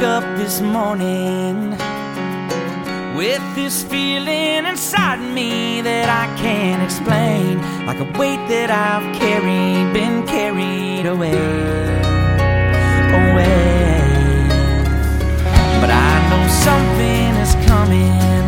up this morning with this feeling inside me that I can't explain, like a weight that I've carried, been carried away. But I know something is coming.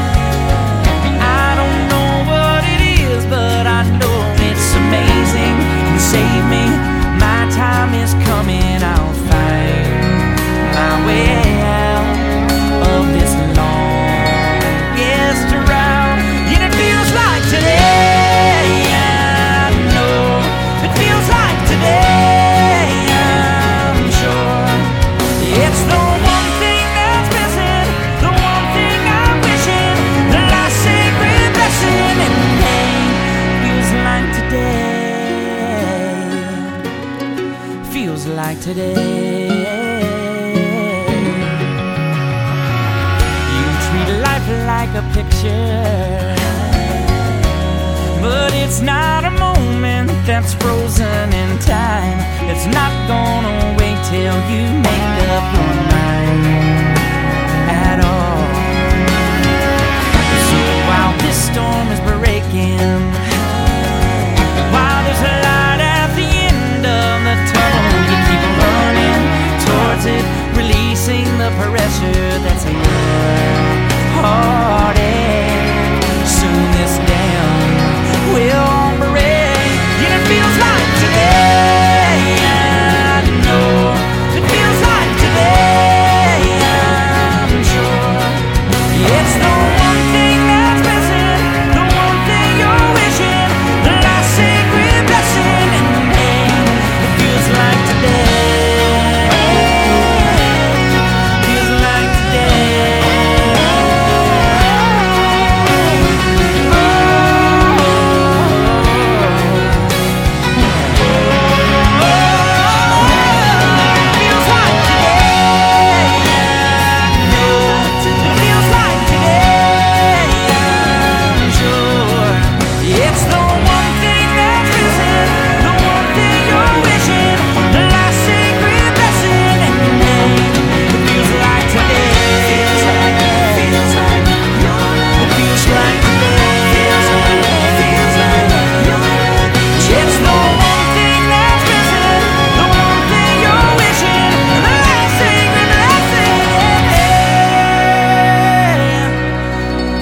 I don't know what it is, but I know it's amazing. You save me, my time is coming. I'll find my way out of this longest round. And it feels like today, I know. It feels like today, I'm sure. It's the one thing that's missing, the one thing I'm wishing, the last sacred blessing in pain. Feels like today, feels like today. You treat life like a picture, but it's not a moment that's frozen in time. It's not gonna wait till you make up your mind at all. So while this storm is breaking, while there's a light at the end of the tunnel, you keep running towards it, releasing the pressure that's in your heartache. Soon this dam will break, and it feels like today, I know. It feels like today, I'm sure. It's the one thing that's missing, the one thing you're wishing, the last sacred blessing in pain. It feels like today, feels like today.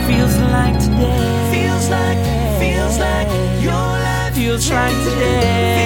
Feels like today.